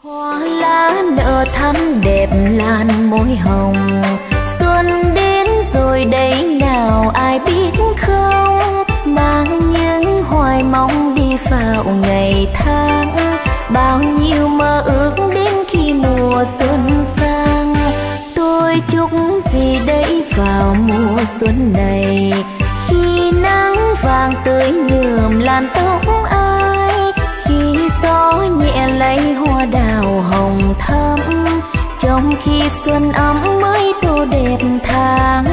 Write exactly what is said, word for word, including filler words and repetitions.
Hoa lá nở thắm đẹp lan môi hồng, xuân đến rồi đấy nào ai biết không, mang những hoài mong đi vào ngày tháng, bao nhiêu mơ ước đến khi mùa xuân sang. Tôi chúc gì đấy vào mùa xuân này, khi nắng vàng tươi nhuộm làn tóc ai, khi gió nhẹ lấy hoa đào hồng thắm, trong khi xuân ấm mới tô đẹp tháng